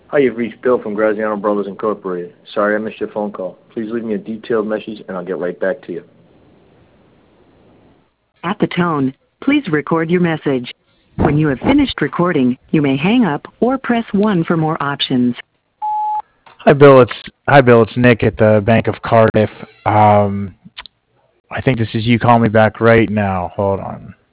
Hi, you've reached Bill from Graziano Brothers Incorporated. Sorry I missed your phone call. Please leave me a detailed message and I'll get right back to you. At the tone, please record your message. When you have finished recording, you may hang up or press 1 for more options. Hi, Bill. It's Nick at the Bank of Cardiff. I think this is you calling me back right now. Hold on.